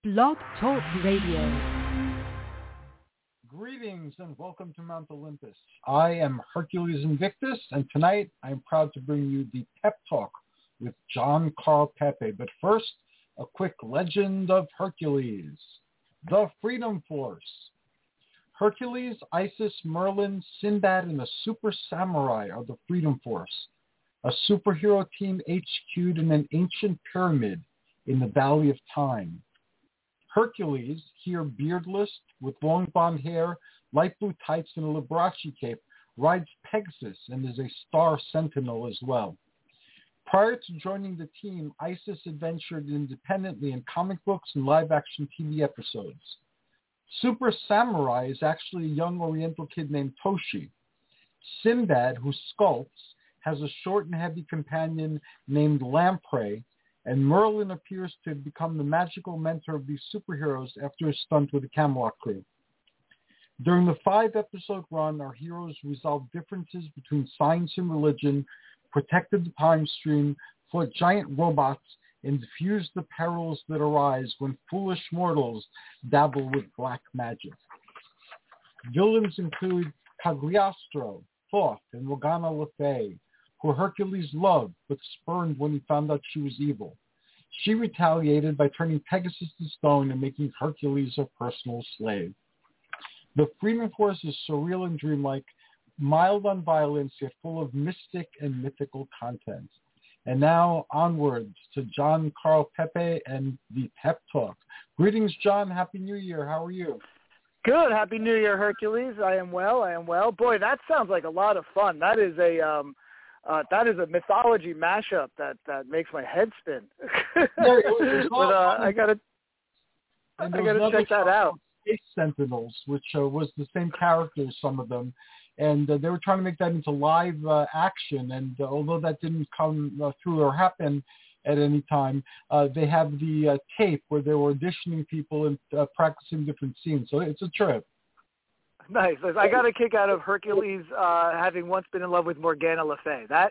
Blog Talk Radio. Greetings and welcome to Mount Olympus. I am Hercules Invictus, and tonight I am proud to bring you the Pep Talk with John Carl Pepe. But first, a quick legend of Hercules. The Freedom Force. Hercules, Isis, Merlin, Sinbad, and the Super Samurai are the Freedom Force, a superhero team HQ'd in an ancient pyramid in the Valley of Time. Hercules, here beardless, with long blonde hair, light blue tights, and a Liberace cape, rides Pegasus and is a star sentinel as well. Prior to joining the team, Isis adventured independently in comic books and live-action TV episodes. Super Samurai is actually a young Oriental kid named Toshi. Sinbad, who sculpts, has a short and heavy companion named Lamprey, and Merlin appears to have become the magical mentor of these superheroes after a stunt with the Camelot crew. During the 5-episode run, our heroes resolved differences between science and religion, protected the time stream, fought giant robots, and diffused the perils that arise when foolish mortals dabble with black magic. Villains include Cagliostro, Thoth, and Morgana Le Fay, who Hercules loved but spurned when he found out she was evil. She retaliated by turning Pegasus to stone and making Hercules her personal slave. The Freedom Force is surreal and dreamlike, mild on violence, yet full of mystic and mythical content. And now onwards to John Carl Pepe and the Pep Talk. Greetings, John. Happy New Year. How are you? Good. Happy New Year, Hercules. I am well. Boy, that sounds like a lot of fun. That is a mythology mashup that makes my head spin. I gotta check that out. Space Sentinels, which was the same characters, some of them, and they were trying to make that into live action. And although that didn't come through or happen at any time, they have the tape where they were auditioning people and practicing different scenes. So it's a trip. Nice. I got a kick out of Hercules having once been in love with Morgana Le Fay. That's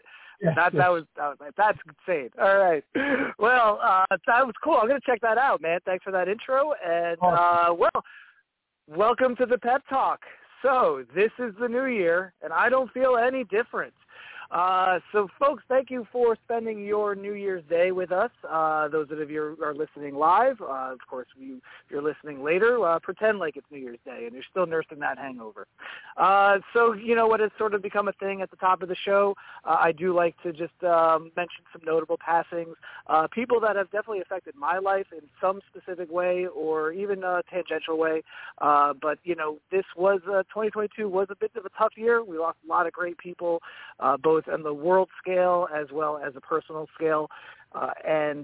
insane. All right. Well, that was cool. I'm going to check that out, man. Thanks for that intro. And, welcome to the Pep Talk. So this is the new year, and I don't feel any different. So, folks, thank you for spending your New Year's Day with us. Those of you who are listening live, of course, if you're listening later, pretend like it's New Year's Day and you're still nursing that hangover. So, you know what has sort of become a thing at the top of the show? I do like to just mention some notable passings, people that have definitely affected my life in some specific way or even a tangential way. But, you know, this was 2022 was a bit of a tough year. We lost a lot of great people, both on the world scale as well as a personal scale, and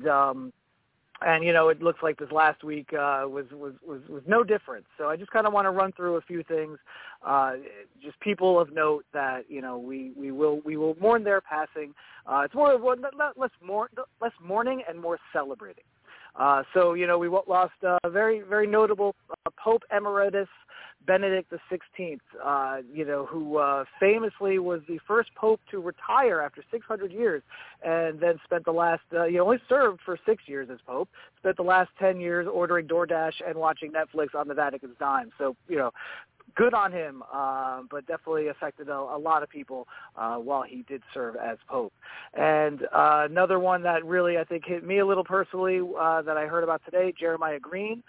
you know, it looks like this last week was no different. So I just kind of want to run through a few things, just people of note that, you know, we will mourn their passing. It's more of less mourning and more celebrating. So, you know, we lost a very, very notable Pope Emeritus Benedict XVI, you know, who famously was the first pope to retire after 600 years and then spent the last, he only served for 6 years as pope, spent the last 10 years ordering DoorDash and watching Netflix on the Vatican's dime. So, you know, good on him, but definitely affected a lot of people while he did serve as Pope. And another one that really, I think, hit me a little personally that I heard about today, Jeremiah Green,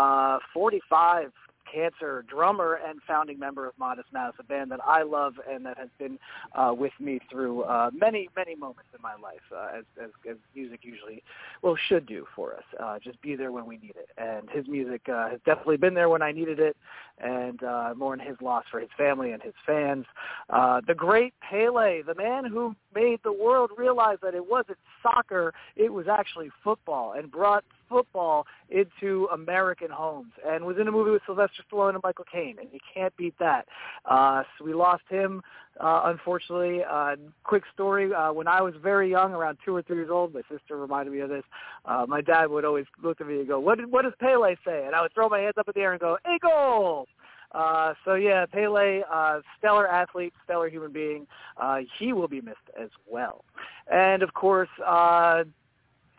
45, cancer, drummer and founding member of Modest Mouse, a band that I love and that has been with me through many, many moments in my life, as music usually, should do for us. Just be there when we need it. And his music has definitely been there when I needed it, and mourn his loss for his family and his fans. The great Pele, the man who made the world realize that it wasn't soccer, it was actually football, and brought football into American homes, and was in a movie with Sylvester Stallone and Michael Caine, and you can't beat that. So we lost him, unfortunately. Quick story, when I was very young, around 2 or 3 years old, my sister reminded me of this, my dad would always look at me and go, what does Pele say? And I would throw my hands up in the air and go, "Hey, goal!" So yeah, Pele, stellar athlete, stellar human being. He will be missed as well. And of course,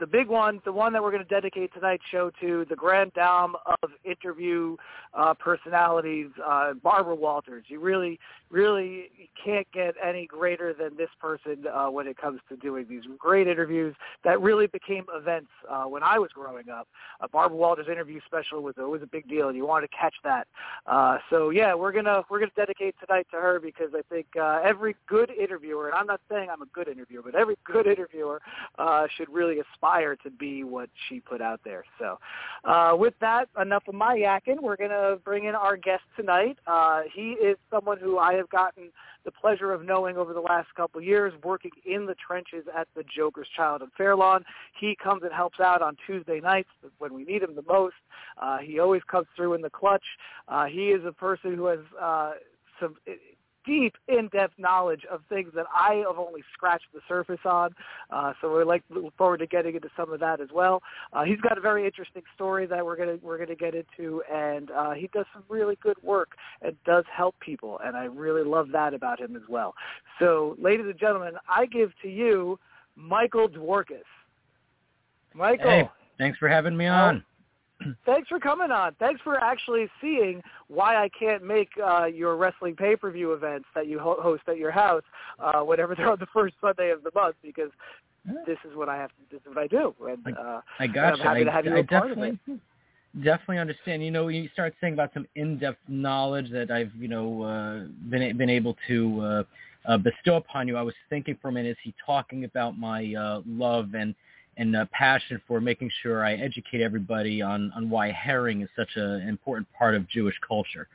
the big one, the one that we're going to dedicate tonight's show to, the grand dame of interview personalities, Barbara Walters. You really can't get any greater than this person when it comes to doing these great interviews that really became events when I was growing up. Barbara Walters' interview special was always a big deal, and you wanted to catch that. So yeah, we're gonna dedicate tonight to her because I think every good interviewer, and I'm not saying I'm a good interviewer, but every good interviewer should really aspire to be what she put out there. So with that, enough of my yakking. We're gonna bring in our guest tonight. He is someone who I have gotten the pleasure of knowing over the last couple of years, working in the trenches at the Joker's Child in Fairlawn. He comes and helps out on Tuesday nights when we need him the most. He always comes through in the clutch. He is a person who has some deep, in-depth knowledge of things that I have only scratched the surface on. So we're look forward to getting into some of that as well. He's got a very interesting story that we're gonna get into, and he does some really good work and does help people, and I really love that about him as well. So, ladies and gentlemen, I give to you Michael Dworkis. Michael. Hey, thanks for having me on. Thanks for coming on. Thanks for actually seeing why I can't make your wrestling pay-per-view events that you host at your house whenever they're on the first Sunday of the month, because this is what I have. This is what I do. And, I got you. I'm happy to have you a part of it. Definitely understand. You know, you start saying about some in-depth knowledge that I've been able to bestow upon you. I was thinking for a minute, is he talking about my love and passion for making sure I educate everybody on why herring is such an important part of Jewish culture?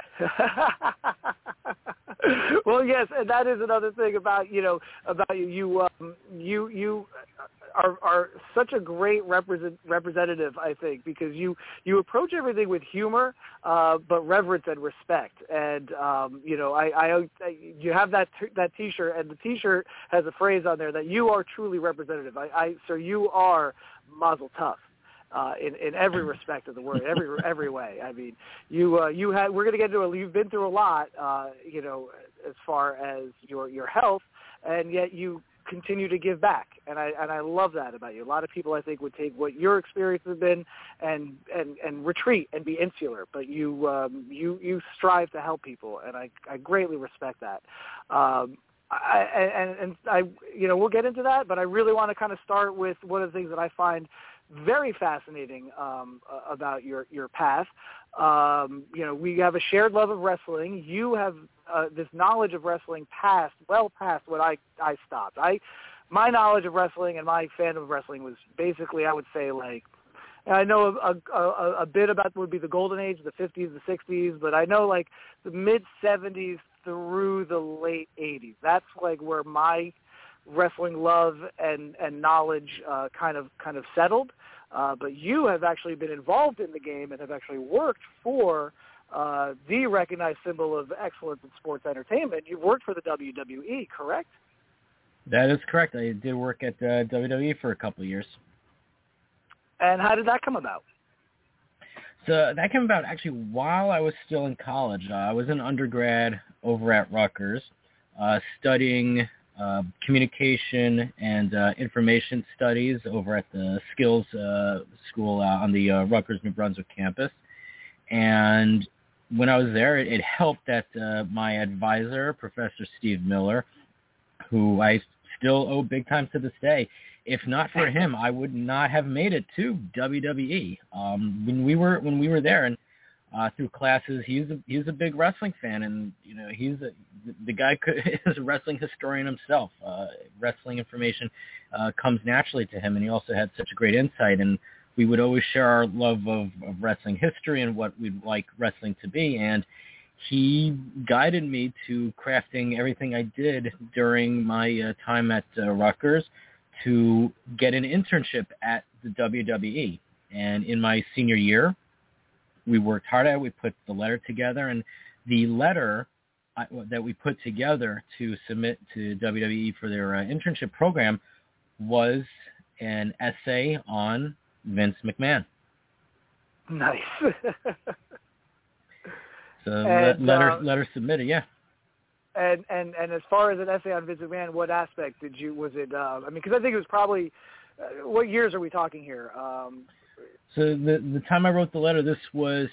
Well, yes, and that is another thing about you. You are such a great representative, I think, because you approach everything with humor, but reverence and respect. And you have that T-shirt, and the T-shirt has a phrase on there that you are truly representative. So you are Mazel Tov. In every respect of the word, every way. I mean, we're going to get into you've been through a lot, as far as your health, and yet you continue to give back, and I love that about you. A lot of people, I think, would take what your experience has been and retreat and be insular, but you strive to help people, and I greatly respect that. We'll get into that, but I really want to kind of start with one of the things that I find very fascinating about your path. We have a shared love of wrestling. You have this knowledge of wrestling well past what I stopped. My knowledge of wrestling and my fandom of wrestling was basically, I would say, like, I know a bit about what would be the golden age, the 50s, the 60s, but I know like the mid 70s through the late 80s. That's like where my wrestling love and knowledge kind of settled. But you have actually been involved in the game and have actually worked for the recognized symbol of excellence in sports entertainment. You've worked for the WWE, correct? That is correct. I did work at WWE for a couple of years. And how did that come about? So that came about actually while I was still in college. I was an undergrad over at Rutgers, studying communication and information studies over at the Skills School on the Rutgers, New Brunswick campus. And when I was there, it helped that my advisor, Professor Steve Miller, who I still owe big time to this day, if not for him, I would not have made it to WWE. When we were there and through classes, he's a big wrestling fan, and the guy is a wrestling historian himself. Wrestling information comes naturally to him, and he also had such a great insight. And we would always share our love of wrestling history and what we'd like wrestling to be. And he guided me to crafting everything I did during my time at Rutgers to get an internship at the WWE. And in my senior year, we worked hard at it. We put the letter together, and the letter that we put together to submit to WWE for their internship program was an essay on Vince McMahon. Nice. So letter submitted, yeah. And as far as an essay on Vince McMahon, what aspect was it? Because I think it was probably what years are we talking here? So the time I wrote the letter, this was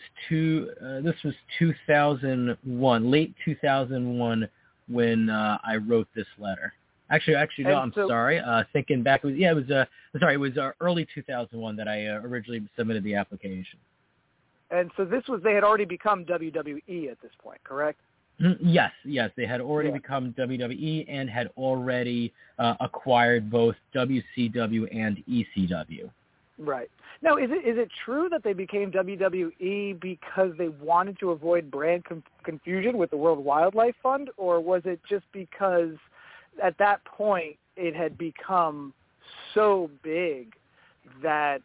2001, late 2001, when I wrote this letter. Actually, no, I'm sorry. Thinking back, it was early 2001 that I originally submitted the application. And so they had already become WWE at this point, correct? Yes, they had already become WWE and had already acquired both WCW and ECW. Right. Now, is it true that they became WWE because they wanted to avoid brand confusion with the World Wildlife Fund, or was it just because at that point it had become so big that,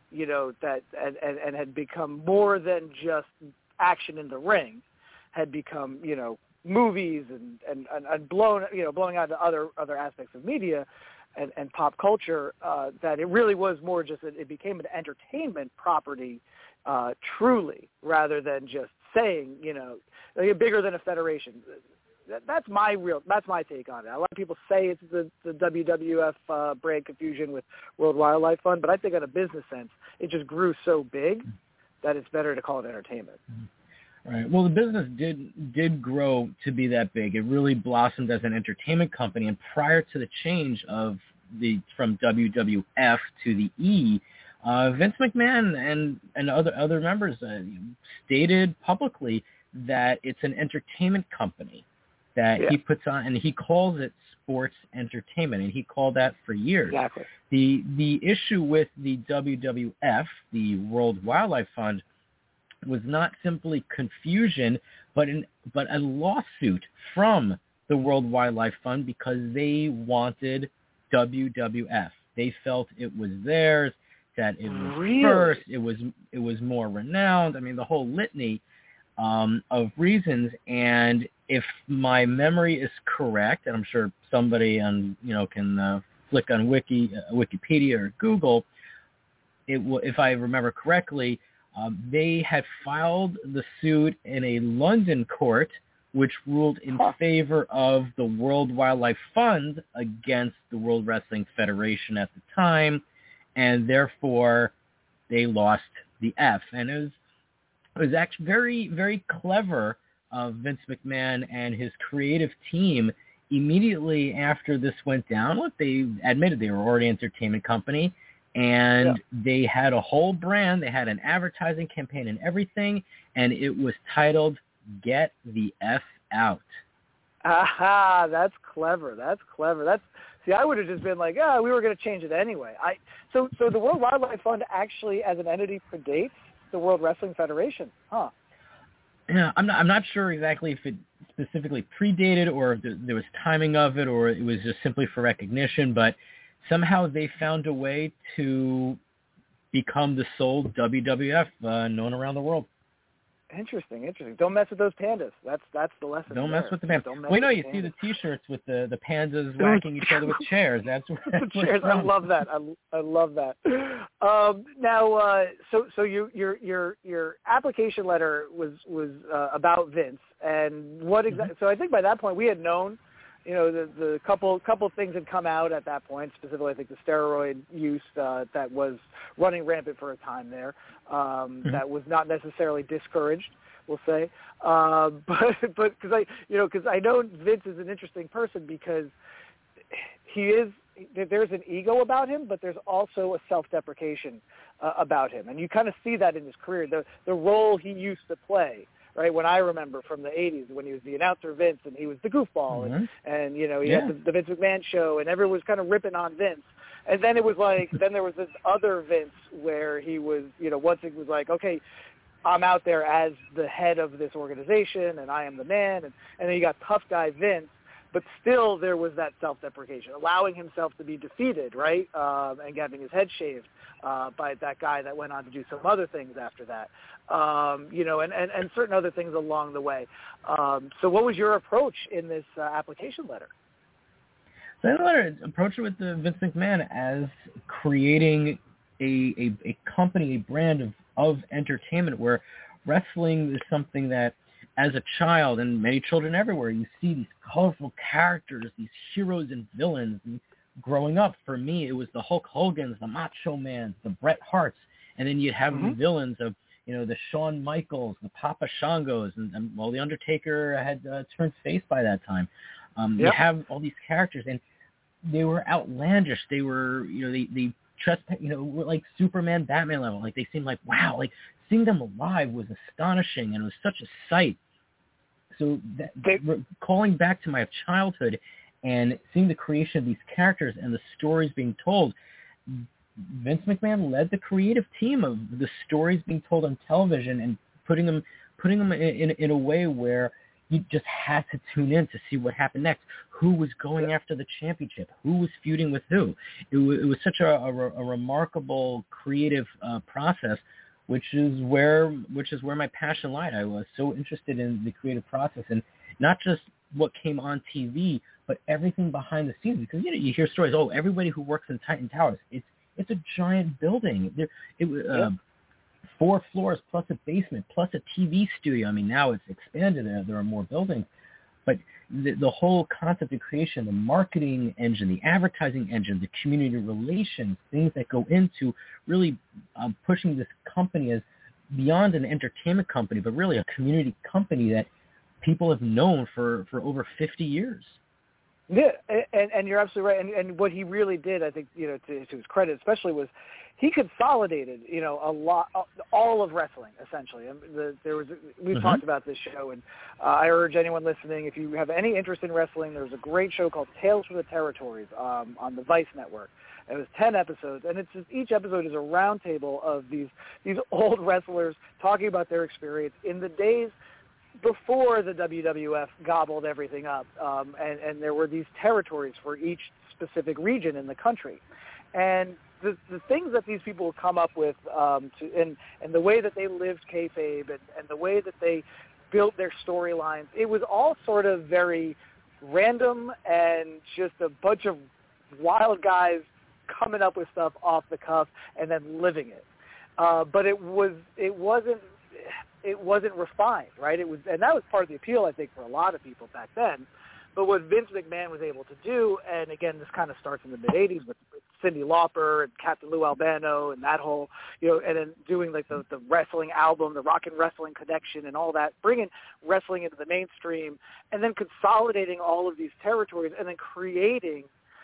and had become more than just action in the ring, had become, movies and blowing out to other aspects of media and pop culture, that it really was more just it became an entertainment property, truly, rather than just saying, bigger than a federation. That's my take on it. A lot of people say it's the WWF brand confusion with World Wildlife Fund, but I think on a business sense, it just grew so big that it's better to call it entertainment. Right. Well, the business did grow to be that big. It really blossomed as an entertainment company. And prior to the change from WWF to the E, Vince McMahon and other members stated publicly that it's an entertainment company that he puts on, and he calls it sports entertainment, and he called that for years. Exactly. The issue with the WWF, the World Wildlife Fund, was not simply confusion, but a lawsuit from the World Wildlife Fund because they wanted WWF. They felt it was theirs, that it was first, it was more renowned. I mean, the whole litany of reasons. And if my memory is correct, and I'm sure somebody can flick on Wikipedia or Google, if I remember correctly, they had filed the suit in a London court, which ruled in favor of the World Wildlife Fund against the World Wrestling Federation at the time, and therefore they lost the F. And it was actually very, very clever of Vince McMahon and his creative team. Immediately after this went down, look, they admitted they were already an entertainment company, and they had a whole brand. They had an advertising campaign and everything, and it was titled "Get the F Out." Aha, that's clever. See, I would have just been like, we were going to change it anyway. So the World Wildlife Fund actually, as an entity, predates the World Wrestling Federation, huh? Yeah, I'm not sure exactly if it specifically predated or if there was timing of it or it was just simply for recognition, but somehow they found a way to become the sole WWF known around the world. Interesting. Don't mess with those pandas. That's the lesson. Don't mess with the pandas. Well, you see the T-shirts with the pandas whacking each other with chairs. That's chairs. I love that. I love that. Now, so your application letter was about Vince, and what exactly? So I think by that point we had known. The couple things had come out at that point, specifically I think the steroid use that was running rampant for a time there, that was not necessarily discouraged, we'll say. But because I know Vince is an interesting person because there's an ego about him, but there's also a self-deprecation about him. And you kind of see that in his career, the role he used to play. Right, when I remember from the 80s when he was the announcer Vince and he was the goofball and he had the Vince McMahon show and everyone was kind of ripping on Vince. And then it was like, then there was this other Vince where he was, once it was like, okay, I'm out there as the head of this organization and I am the man. And then you got tough guy Vince, but still there was that self-deprecation, allowing himself to be defeated, right, and getting his head shaved by that guy that went on to do some other things after that, and certain other things along the way. So what was your approach in this application letter? So I approached it with Vince McMahon as creating a company, a brand of entertainment where wrestling is something that, as a child, and many children everywhere, you see these colorful characters, these heroes and villains, growing up, for me, it was the Hulk Hogan's, the Macho Man's, the Bret Harts, and then you'd have the villains of, the Shawn Michaels, the Papa Shangos, and well, the Undertaker had turned face by that time. You have all these characters, and they were outlandish. They were, they just, were like Superman, Batman level. Like, they seemed like, wow, like seeing them alive was astonishing, and it was such a sight. So calling back to my childhood and seeing the creation of these characters and the stories being told, Vince McMahon led the creative team of the stories being told on television and putting them in a way where you just had to tune in to see what happened next. Who was going after the championship? Who was feuding with who? It was such a remarkable creative process, which is where my passion lied. I was so interested in the creative process, and not just what came on TV, but everything behind the scenes. Because you hear stories. Oh, everybody who works in Titan Towers. It's a giant building. It was 4 floors plus a basement plus a TV studio. I mean, now it's expanded and there are more buildings. But the whole concept of creation, the marketing engine, the advertising engine, the community relations, things that go into really pushing this company as beyond an entertainment company, but really a community company that people have known for over 50 years. Yeah, and you're absolutely right. And what he really did, I think, to his credit especially, was he consolidated, a lot, all of wrestling, essentially. We've talked about this show, and I urge anyone listening, if you have any interest in wrestling, there's a great show called Tales from the Territories on the Vice Network. It was 10 episodes, and it's just, each episode is a roundtable of these old wrestlers talking about their experience in the days before the WWF gobbled everything up, and there were these territories for each specific region in the country. And the things that these people come up with, and the way that they lived kayfabe, and the way that they built their storylines, it was all sort of very random and just a bunch of wild guys coming up with stuff off the cuff and then living it. But it wasn't refined, right? And that was part of the appeal, I think, for a lot of people back then. But what Vince McMahon was able to do, and again, this kind of starts in the mid-'80s with Cyndi Lauper and Captain Lou Albano and that whole, and then doing like the wrestling album, the Rock and Wrestling Connection and all that, bringing wrestling into the mainstream, and then consolidating all of these territories and then creating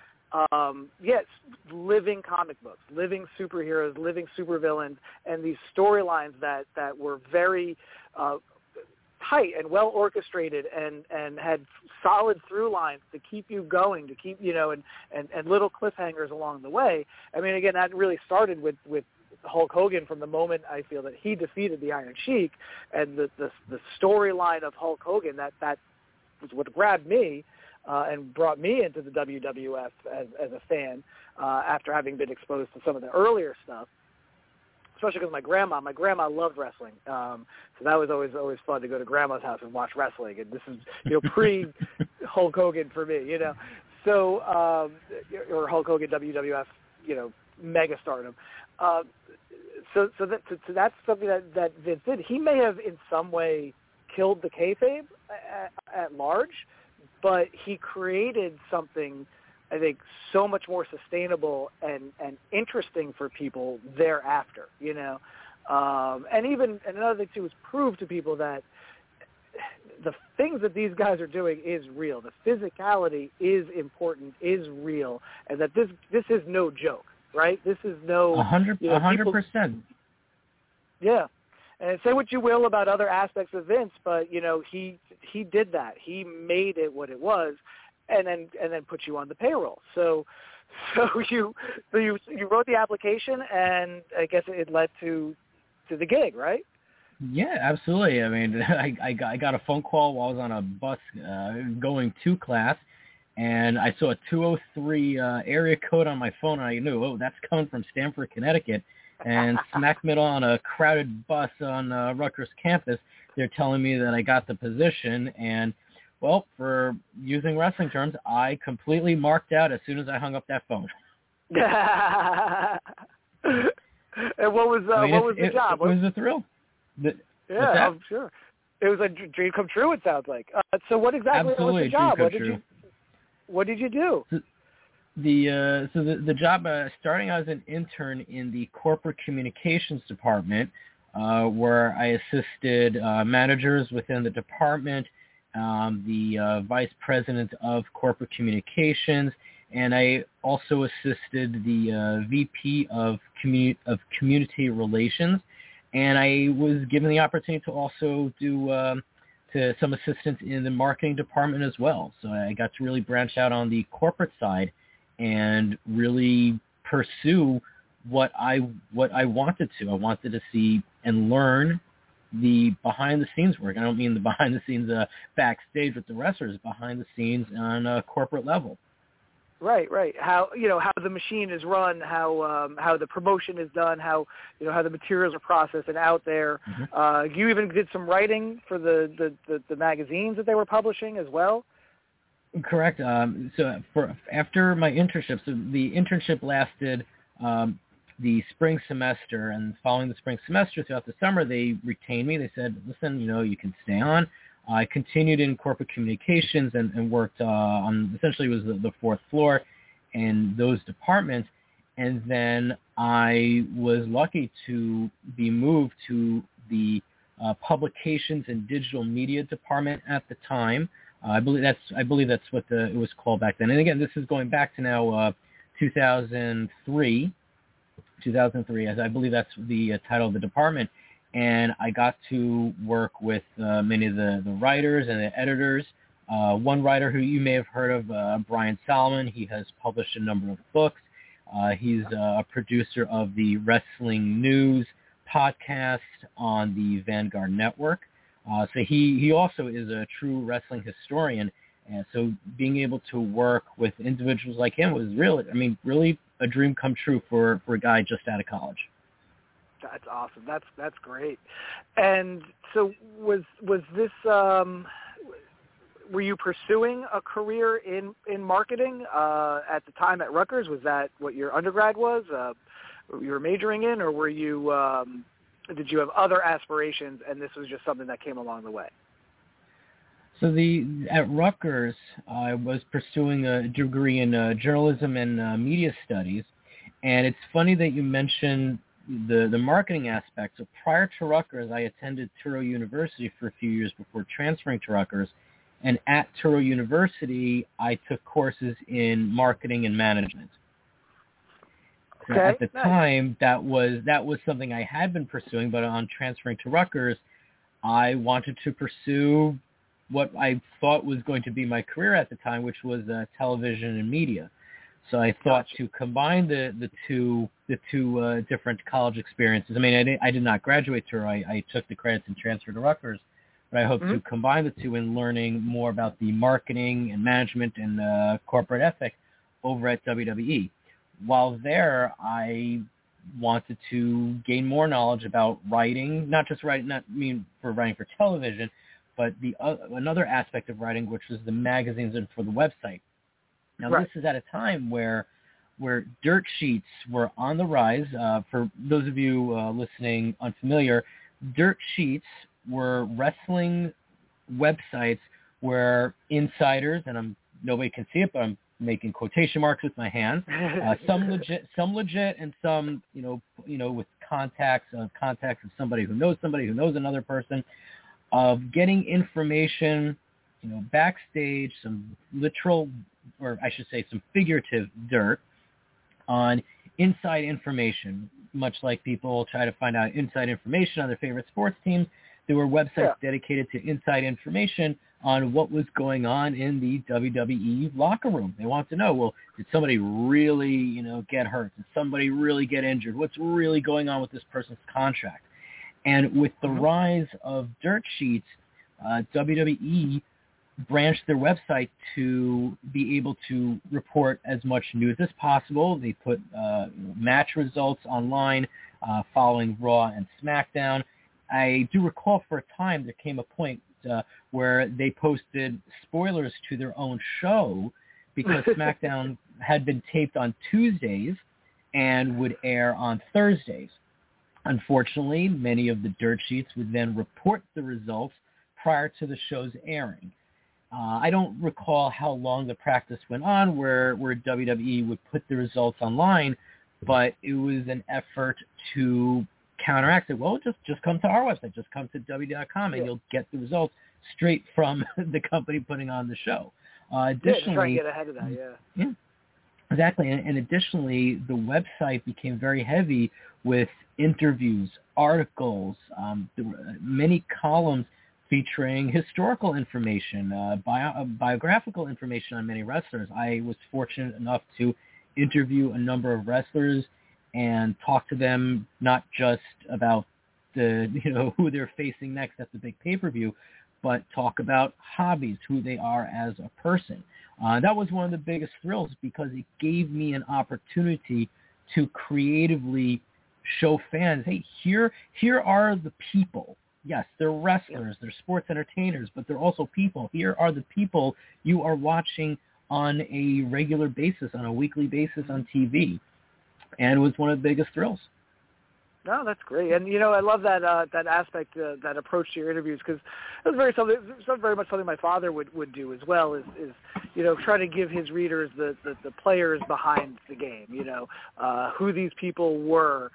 living comic books, living superheroes, living supervillains, and these storylines that were very tight and well orchestrated and had solid through lines to keep you going, to keep, and little cliffhangers along the way. I mean, again, that really started with Hulk Hogan from the moment I feel that he defeated the Iron Sheik, and the storyline of Hulk Hogan, that was what grabbed me and brought me into the WWF as a fan after having been exposed to some of the earlier stuff, especially because my grandma loved wrestling. So that was always fun to go to grandma's house and watch wrestling. And this is, pre Hulk Hogan for me, So, or Hulk Hogan WWF, mega stardom. So that's something that Vince did. He may have in some way killed the kayfabe at large, but he created something, I think, so much more sustainable and interesting for people thereafter, And another thing, too, is prove to people that the things that these guys are doing is real. The physicality is important, is real, and that this is no joke, right? This is no... 100%. Yeah. And say what you will about other aspects of Vince, but, he did that. He made it what it was. And then put you on the payroll. So you wrote the application, and I guess it led to the gig, right? Yeah, absolutely. I mean, I got a phone call while I was on a bus going to class, and I saw a 203 area code on my phone, and I knew, that's coming from Stamford, Connecticut. And smack middle on a crowded bus on Rutgers campus, they're telling me that I got the position, and well, for using wrestling terms, I completely marked out as soon as I hung up that phone. And what was the job? It was a thrill. I'm sure. It was a dream come true, it sounds like. So what exactly was the job? What did you do? The job, starting as an intern in the corporate communications department, where I assisted managers within the department, the vice president of corporate communications, and I also assisted the VP of community relations, and I was given the opportunity to also do to some assistance in the marketing department as well. So I got to really branch out on the corporate side and really pursue what I wanted to. I wanted to see and learn the behind-the-scenes work. I don't mean the behind-the-scenes backstage with the wrestlers, behind the scenes on a corporate level. Right. How the machine is run, how the promotion is done, how the materials are processed and out there. Mm-hmm. You even did some writing for the magazines that they were publishing as well. Correct. So after my internship, so the internship lasted the spring semester, and following the spring semester throughout the summer, they retained me. They said, listen, you can stay on. I continued in corporate communications and worked on, essentially it was the fourth floor in those departments. And then I was lucky to be moved to the publications and digital media department at the time. I believe that's what it was called back then. And again, this is going back to now 2003, as I believe that's the title of the department. And I got to work with many of the writers and the editors. One writer who you may have heard of, Brian Solomon, he has published a number of books. He's a producer of the Wrestling News podcast on the Vanguard Network. So he also is a true wrestling historian. And so being able to work with individuals like him was really a dream come true for a guy just out of college. That's awesome. That's great. And so was this were you pursuing a career in marketing at the time at Rutgers? Was that what your undergrad was? You were majoring in, or were you did you have other aspirations and this was just something that came along the way? So at Rutgers, I was pursuing a degree in journalism and media studies, and it's funny that you mentioned the marketing aspect. So prior to Rutgers, I attended Touro University for a few years before transferring to Rutgers, and at Touro University, I took courses in marketing and management. So okay, at the time, that was something I had been pursuing, but on transferring to Rutgers, I wanted to pursue what I thought was going to be my career at the time, which was television and media. So I thought to combine the two different college experiences. I mean, I did not graduate Touro. I took the credits and transferred to Rutgers, but I hope to combine the two in learning more about the marketing and management and corporate ethic over at WWE. While there, I wanted to gain more knowledge about writing, not for writing for television, but another aspect of writing, which was the magazines and for the website. Now, This is at a time where dirt sheets were on the rise. For those of you listening unfamiliar, dirt sheets were wrestling websites where insiders, and nobody can see it, but I'm making quotation marks with my hands, some legit, and some with contacts of somebody who knows another person, of getting information, backstage, some literal, or I should say some figurative dirt on inside information. Much like people try to find out inside information on their favorite sports teams, there were websites dedicated to inside information on what was going on in the WWE locker room. They want to know, well, did somebody really, get hurt? Did somebody really get injured? What's really going on with this person's contract? And with the rise of dirt sheets, WWE branched their website to be able to report as much news as possible. They put match results online following Raw and SmackDown. I do recall for a time there came a point where they posted spoilers to their own show because SmackDown had been taped on Tuesdays and would air on Thursdays. Unfortunately, many of the dirt sheets would then report the results prior to the show's airing. I don't recall how long the practice went on where WWE would put the results online, but it was an effort to counteract it. Well, just come to our website. Just come to WWE.com and you'll get the results straight from the company putting on the show. Additionally, just try to get ahead of that, yeah. Exactly. And additionally, the website became very heavy with interviews, articles, many columns featuring historical information, biographical information on many wrestlers. I was fortunate enough to interview a number of wrestlers and talk to them not just about who they're facing next at the big pay-per-view, but talk about hobbies, who they are as a person. That was one of the biggest thrills because it gave me an opportunity to creatively show fans, hey, here are the people. Yes, they're wrestlers, they're sports entertainers, but they're also people. Here are the people you are watching on a regular basis, on a weekly basis on TV. And it was one of the biggest thrills. No, that's great, and I love that that aspect, that approach to your interviews, because it was very much something my father would do as well. Is try to give his readers the players behind the game, who these people were,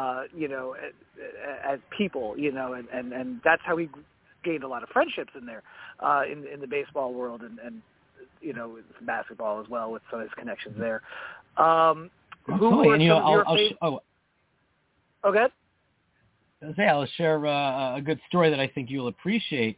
as people, and that's how he gained a lot of friendships in there, in the baseball world, and basketball as well with some of his connections there. Absolutely, and Okay. I'll share a good story that I think you'll appreciate.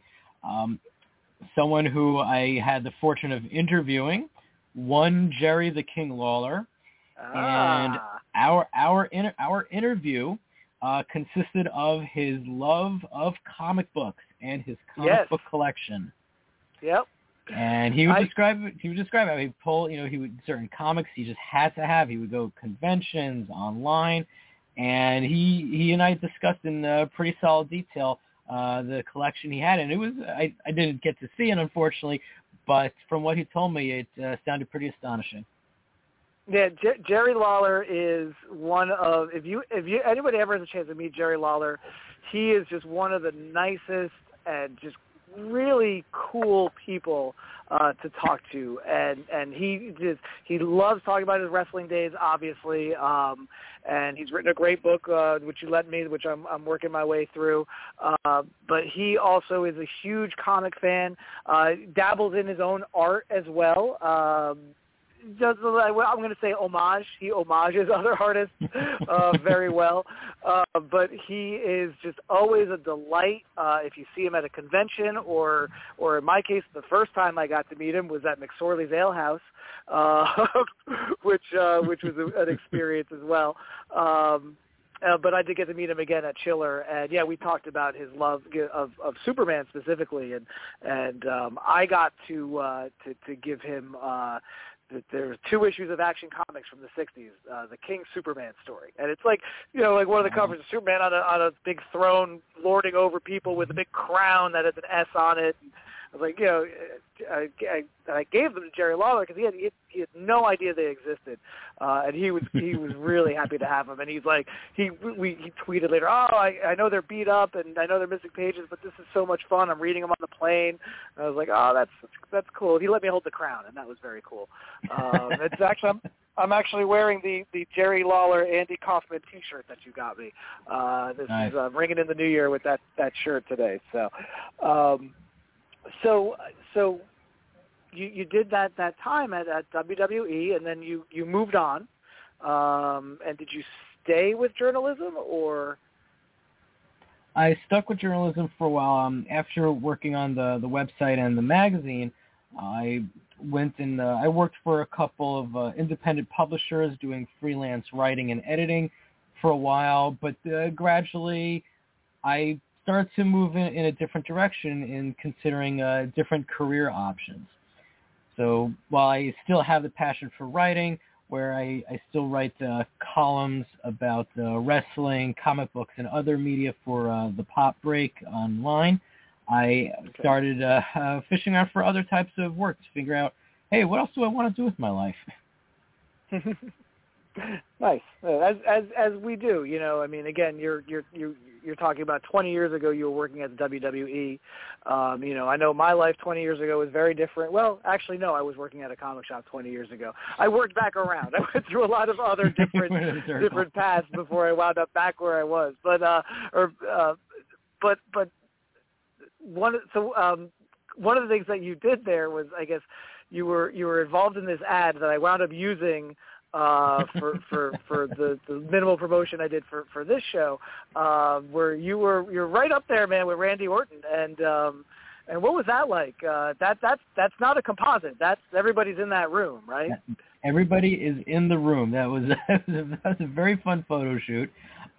Someone who I had the fortune of interviewing, one Jerry the King Lawler, and our interview consisted of his love of comic books and his comic book collection. Yep. And he would describe how he'd pull, he would certain comics he just had to have. He would go conventions, online. And he and I discussed in pretty solid detail the collection he had, and it was I didn't get to see it unfortunately, but from what he told me, it sounded pretty astonishing. Yeah, Jerry Lawler is one of if anybody ever has a chance to meet Jerry Lawler, he is just one of the nicest and just really cool people to talk to, and he loves talking about his wrestling days, obviously, and he's written a great book which you lent me, which I'm working my way through, but he also is a huge comic fan, dabbles in his own art as well, does I'm going to say homage. He homages other artists very well, but he is just always a delight. If you see him at a convention, or in my case, the first time I got to meet him was at McSorley's Ale House, which was an experience as well. But I did get to meet him again at Chiller, and we talked about his love of Superman specifically, and I got to give him. There's 2 issues of Action Comics from the 60s, the King Superman story. And it's like one of the covers of Superman on a big throne lording over people with a big crown that has an S on it. And I was like, I gave them to Jerry Lawler because he had no idea they existed, and he was really happy to have them. And he's like, he tweeted later, I know they're beat up and I know they're missing pages, but this is so much fun. I'm reading them on the plane. And I was like, that's cool. He let me hold the crown, and that was very cool. It's actually I'm actually wearing the Jerry Lawler Andy Kaufman T-shirt that you got me. This nice. is ringing in the new year with that shirt today. So you did that time at WWE, and then you moved on. And did you stay with journalism, or? I stuck with journalism for a while. After working on the website and the magazine, I went and I worked for a couple of independent publishers doing freelance writing and editing for a while, but gradually I started to move in a different direction in considering different career options. So while I still have the passion for writing, where I still write columns about wrestling, comic books, and other media for the Pop Break online, I started fishing out for other types of work to figure out, hey, what else do I want to do with my life? Nice, as we do. I mean, again, you're talking about 20 years ago you were working at the WWE. I know my life 20 years ago was very different. Well, actually, no, I was working at a comic shop 20 years ago. I worked back around. I went through a lot of other different paths before I wound up back where I was. But one of the things that you did there was, I guess, you were involved in this ad that I wound up using for the minimal promotion I did for this show, where you're right up there, man, with Randy Orton, and what was that like? That's not a composite. That's everybody's in that room, right? Everybody is in the room. That was a very fun photo shoot.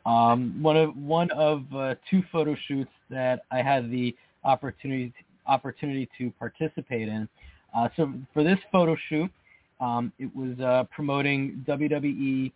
One of two photo shoots that I had the opportunity to participate in. So for this photo shoot, it was promoting WWE,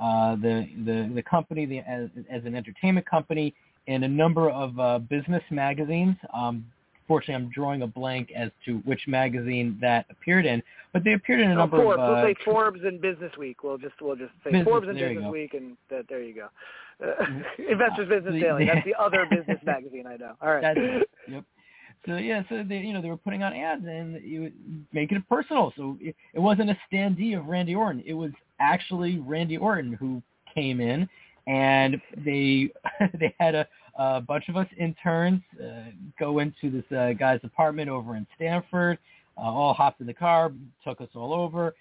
the company as an entertainment company, in a number of business magazines. Fortunately, I'm drawing a blank as to which magazine that appeared in, but they appeared in a number Forbes. of. We'll say Forbes and Business Week. We'll just say Forbes and Business Week, and there you go. Investors Business Daily. That's the other business magazine I know. All right. Yep. So they were putting on ads and making it personal. So it wasn't a standee of Randy Orton. It was actually Randy Orton who came in, and they had a bunch of us interns go into this guy's apartment over in Stanford. All hopped in the car, took us all over.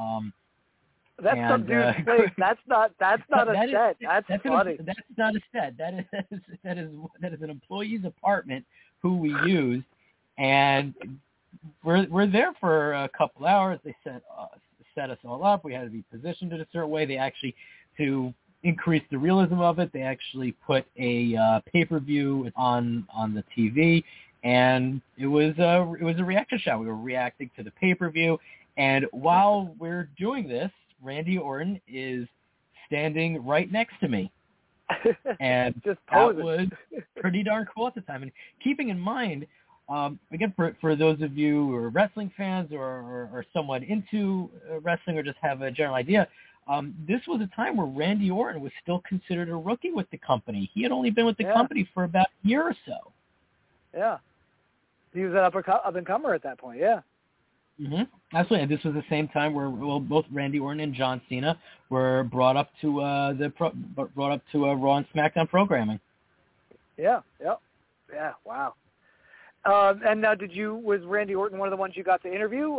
That's some dude's place. That's not a set. That's funny. That's not a set. That is an employee's apartment who we used, and we're there for a couple hours. They set us all up. We had to be positioned in a certain way. They actually, to increase the realism of it, they actually put a pay-per-view on the TV, and it was a reaction shot. We were reacting to the pay-per-view, and while we're doing this, Randy Orton is standing right next to me. And just that was pretty darn cool at the time. And keeping in mind, again, for those of you who are wrestling fans or somewhat into wrestling or just have a general idea, this was a time where Randy Orton was still considered a rookie with the company. He had only been with the company for about a year or so. Yeah. He was an up-and-comer at that point, yeah. Mm-hmm. Absolutely. And this was the same time where both Randy Orton and John Cena were brought up to Raw and SmackDown programming. Yeah. Yep. Yeah. Wow. And now, was Randy Orton one of the ones you got to interview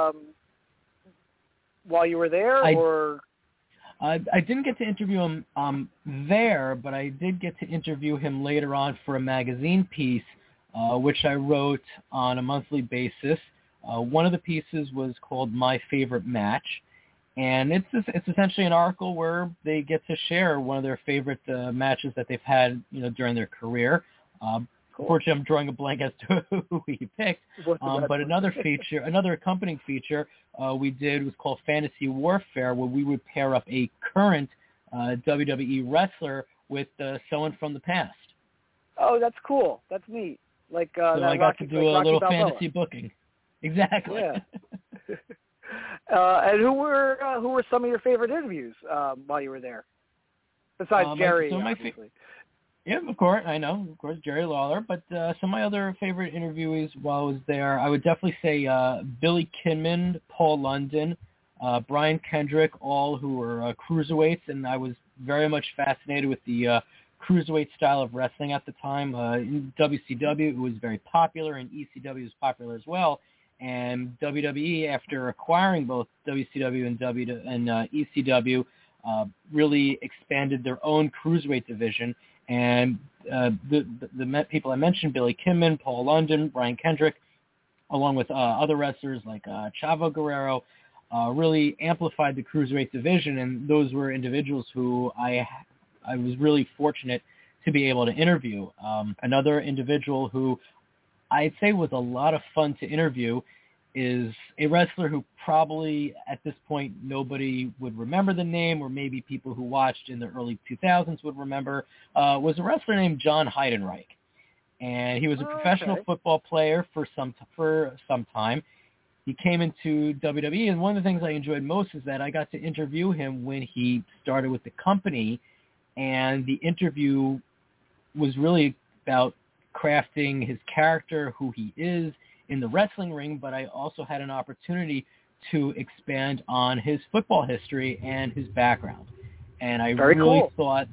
while you were there, or? I didn't get to interview him there, but I did get to interview him later on for a magazine piece, which I wrote on a monthly basis. One of the pieces was called My Favorite Match, and it's essentially an article where they get to share one of their favorite matches that they've had, during their career. Cool. Unfortunately, I'm drawing a blank as to who we picked. But another accompanying feature we did was called Fantasy Warfare, where we would pair up a current WWE wrestler with someone from the past. Oh, that's cool. That's neat. So I got to do a little fantasy booking. Exactly. Yeah. And who were some of your favorite interviews while you were there? Besides Jerry, obviously. Yeah, of course, I know. Of course, Jerry Lawler. But some of my other favorite interviewees while I was there, I would definitely say Billy Kidman, Paul London, Brian Kendrick, all who were cruiserweights, and I was very much fascinated with the cruiserweight style of wrestling at the time. In WCW, it was very popular, and ECW was popular as well. And WWE, after acquiring both WCW and ECW, really expanded their own cruiserweight division. And the people I mentioned, Billy Kidman, Paul London, Brian Kendrick, along with other wrestlers like Chavo Guerrero, really amplified the cruiserweight division. And those were individuals who I was really fortunate to be able to interview. Another individual who I'd say was a lot of fun to interview is a wrestler who probably at this point nobody would remember the name, or maybe people who watched in the early 2000s would remember, was a wrestler named John Heidenreich. And he was a professional football player for some time. He came into WWE, and one of the things I enjoyed most is that I got to interview him when he started with the company, and the interview was really about crafting his character, who he is in the wrestling ring, but I also had an opportunity to expand on his football history and his background. And I thought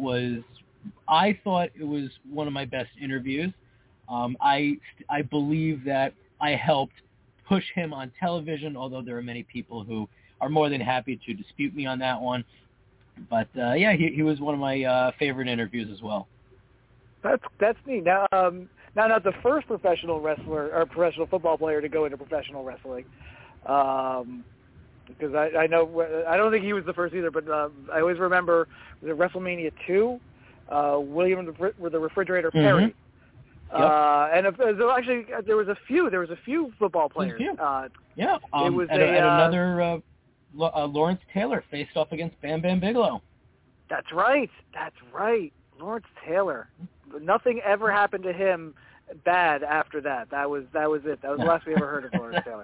I thought it was one of my best interviews. I believe that I helped push him on television, although there are many people who are more than happy to dispute me on that one. But he was one of my favorite interviews as well. That's neat. Now, not the first professional wrestler or professional football player to go into professional wrestling, because I know I don't think he was the first either. But I always remember the WrestleMania 2, William the Refrigerator Perry. Mm-hmm. And actually, there was a few football players. It was another Lawrence Taylor faced off against Bam Bam Bigelow. That's right. Lawrence Taylor. Nothing ever happened to him bad after that. That was it. That was the last we ever heard of Lawrence Taylor.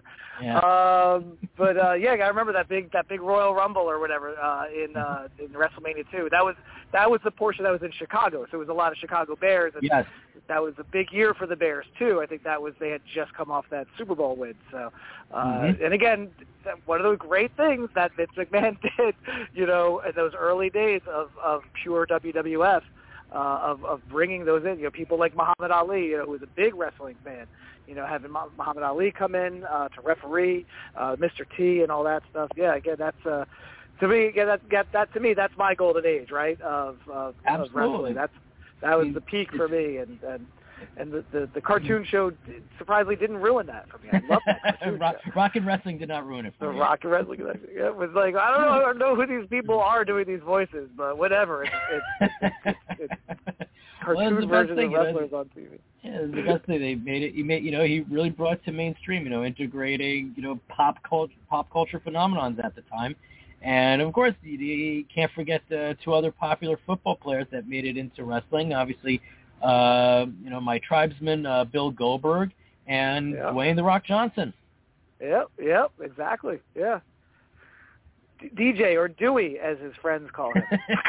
I remember that big Royal Rumble or whatever in WrestleMania 2. That was the portion that was in Chicago. So it was a lot of Chicago Bears. And yes. That was a big year for the Bears too. I think they had just come off that Super Bowl win. So, and again, one of the great things that Vince McMahon did, in those early days of pure WWF. Of bringing those in, people like Muhammad Ali, who was a big wrestling fan, having Muhammad Ali come in to referee, Mr. T, and all that stuff. Yeah, again, that's to me, that's my golden age, right? Of wrestling. That was the peak for me, and the cartoon show surprisingly didn't ruin that for me. I love that cartoon show. Rock and Wrestling did not ruin it for me. Rock and Wrestling, it was like I don't know who these people are doing these voices, but whatever. It's cartoon versions of wrestlers on TV. Yeah, the best thing they made it. He really brought it to mainstream. Integrating pop culture phenomenons at the time. And, of course, you can't forget the two other popular football players that made it into wrestling. Obviously, my tribesman, Bill Goldberg, and Dwayne "The Rock" Johnson. Yep, exactly, yeah. DJ, or Dewey, as his friends call him.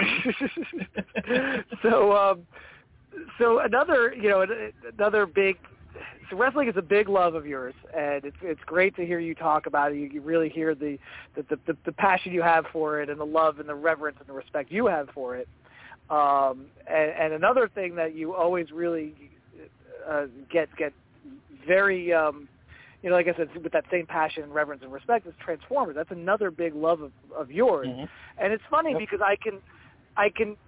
So another big... So wrestling is a big love of yours, and it's great to hear you talk about it. You really hear the passion you have for it, and the love and the reverence and the respect you have for it. And another thing that you always really get very, like I said, with that same passion and reverence and respect is Transformers. That's another big love of yours. Mm-hmm. And it's funny because I could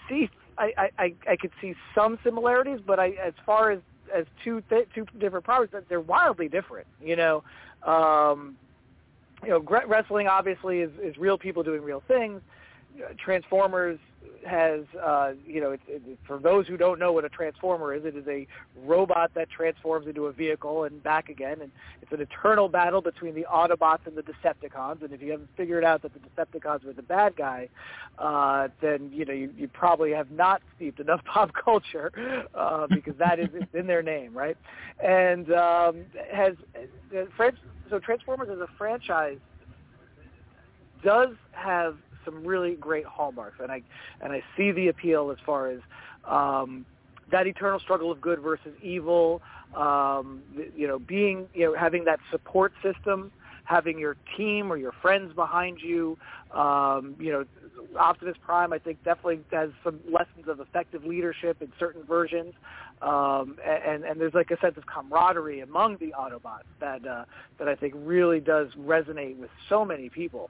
see some similarities, but as far as two different properties, they're wildly different. Wrestling obviously is real people doing real things. Transformers has, for those who don't know what a Transformer is, it is a robot that transforms into a vehicle and back again, and it's an eternal battle between the Autobots and the Decepticons, and if you haven't figured out that the Decepticons were the bad guy, then, you probably have not steeped enough pop culture, because it's in their name, right? And so Transformers as a franchise does have some really great hallmarks, and I see the appeal as far as that eternal struggle of good versus evil, being having that support system, having your team or your friends behind you. Optimus Prime, I think, definitely has some lessons of effective leadership in certain versions, and there's like a sense of camaraderie among the Autobots that I think really does resonate with so many people.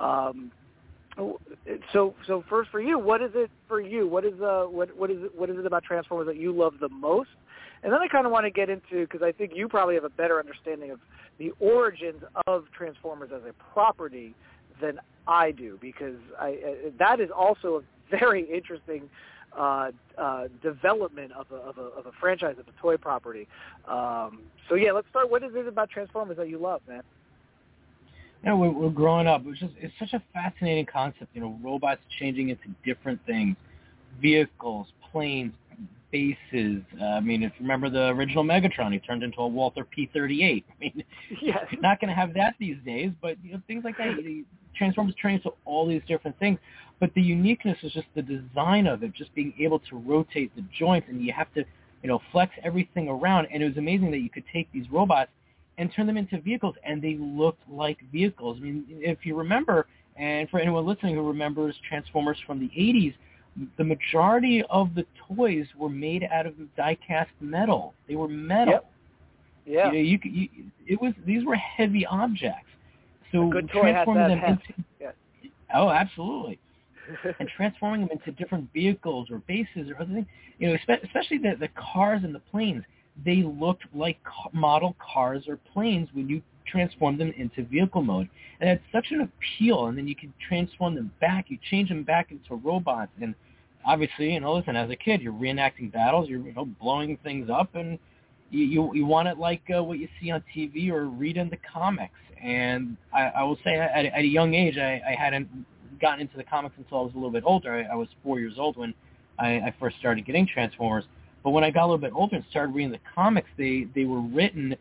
So first for you, what is it for you? What is it about Transformers that you love the most? And then I kind of want to get into, because I think you probably have a better understanding of the origins of Transformers as a property than I do, because that is also a very interesting development of a franchise, of a toy property. So yeah, let's start. What is it about Transformers that you love, man? We're growing up. It's such a fascinating concept. Robots changing into different things, vehicles, planes, bases. I mean, if you remember the original Megatron, he turned into a Walther P-38. I mean, yes. you're not going to have that these days, but things like that. Transformers turn into all these different things. But the uniqueness is just the design of it, just being able to rotate the joints, and you have to, flex everything around. And it was amazing that you could take these robots and turn them into vehicles, and they looked like vehicles. I mean, if you remember, and for anyone listening who remembers Transformers from the 80s, the majority of the toys were made out of die-cast metal. They were metal. Yep. Yeah. These were heavy objects. So a good toy transforming them heft. into Yeah. Oh, absolutely. And transforming them into different vehicles or bases or other things, especially the cars and the planes, they looked like model cars or planes when you transform them into vehicle mode. And it had such an appeal, and then you could transform them back. You change them back into robots. And obviously, listen, as a kid, you're reenacting battles, you're blowing things up, and you want it like what you see on TV or read in the comics. And I will say at a young age, I hadn't gotten into the comics until I was a little bit older. I was 4 years old when I first started getting Transformers. But when I got a little bit older and started reading the comics, they were written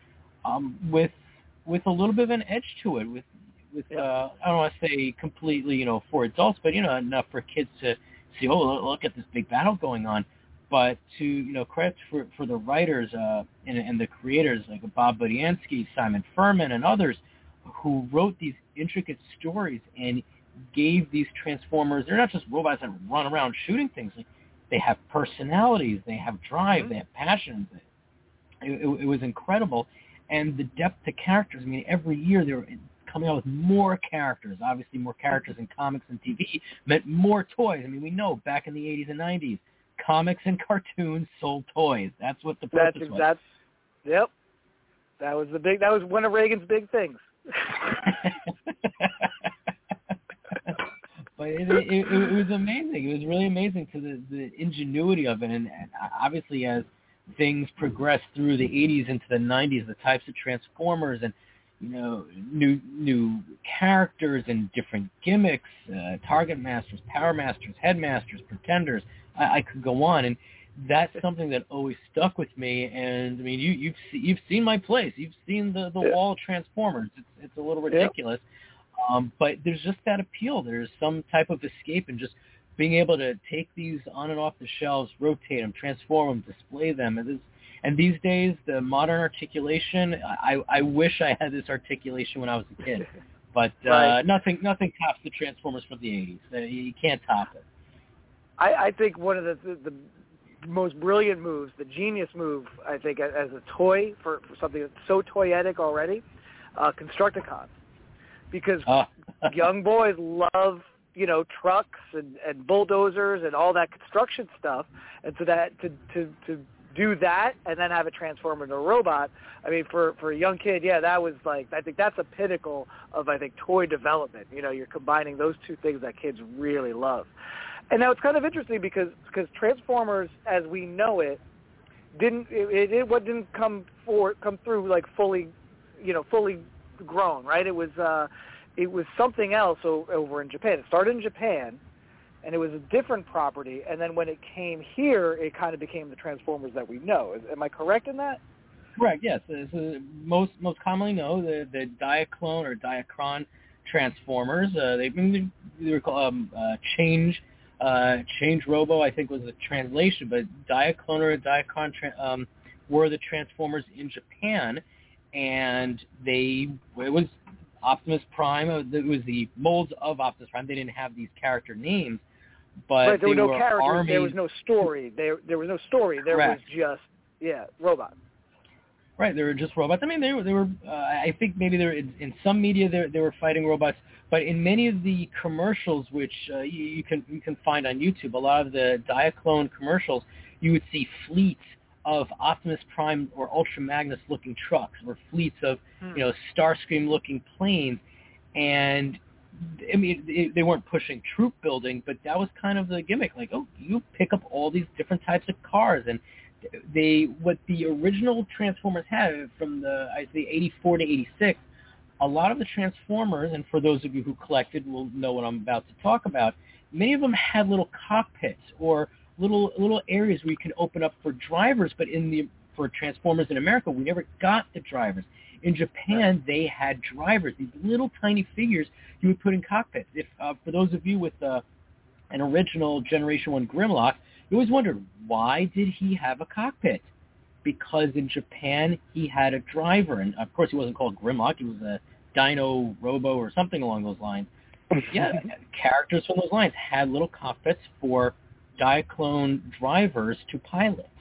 with a little bit of an edge to it, with I don't want to say completely, for adults, but, enough for kids to see, oh, look at this big battle going on. But to, credit for the writers and the creators like Bob Budiansky, Simon Furman, and others who wrote these intricate stories and gave these Transformers, they're not just robots that run around shooting things. Like, they have personalities, they have drive, they have passion. It was incredible. And the depth to characters, I mean, every year they were coming out with more characters. Obviously, more characters in comics and TV meant more toys. I mean, we know back in the 80s and 90s, comics and cartoons sold toys. That's what the purpose was. Yep. That was one of Reagan's big things. But it was amazing. It was really amazing to the ingenuity of it. And obviously, as things progressed through the 80s into the 90s, the types of Transformers and, new characters and different gimmicks, Target Masters, Power Masters, Headmasters, Pretenders, I could go on. And that's something that always stuck with me. And, I mean, you've seen my place. You've seen the wall of Transformers. It's a little ridiculous. But there's just that appeal. There's some type of escape and just being able to take these on and off the shelves, rotate them, transform them, display them. And these days, the modern articulation, I wish I had this articulation when I was a kid. But right. Nothing tops the Transformers from the 80s. You can't top it. I think one of the most brilliant moves, the genius move, I think, as a toy for something that's so toyetic already, Constructicons. Because young boys love, trucks and bulldozers and all that construction stuff, and so that to do that and then have it transform into a robot. I mean, for a young kid, that was like, I think that's a pinnacle of toy development. You're combining those two things that kids really love. And now it's kind of interesting because Transformers, as we know it, didn't come through like fully grown, right? It was something else over in Japan. It started in Japan, and it was a different property. And then when it came here, it kind of became the Transformers that we know. Am I correct in that? Correct. Yes. Most commonly know the Diaclone or Diachron Transformers. They were called Change Robo, I think was the translation, but Diaclone or Diachron were the Transformers in Japan, and it was Optimus Prime. It was the molds of Optimus Prime. They didn't have these character names, but right, there were no characters. Armies. There was no story. There was no story. There Correct. was just robots. Right, they were just robots. I mean, they were. I think maybe they were in some media they were fighting robots, but in many of the commercials, which you can find on YouTube, a lot of the Diaclone commercials, you would see fleets of Optimus Prime or Ultra Magnus looking trucks, or fleets of Starscream looking planes, and I mean they weren't pushing troop building, but that was kind of the gimmick. Like, oh, you pick up all these different types of cars, and what the original Transformers had from the 84 to 86, a lot of the Transformers, and for those of you who collected will know what I'm about to talk about, many of them had little cockpits or little areas where you can open up for drivers, but for Transformers in America, we never got the drivers. In Japan, they had drivers, these little tiny figures you would put in cockpits. If for those of you with an original Generation 1 Grimlock, you always wondered, why did he have a cockpit? Because in Japan, he had a driver. And, of course, he wasn't called Grimlock. He was a Dino Robo or something along those lines. Yeah, characters from those lines had little cockpits for Diaclone drivers to pilot.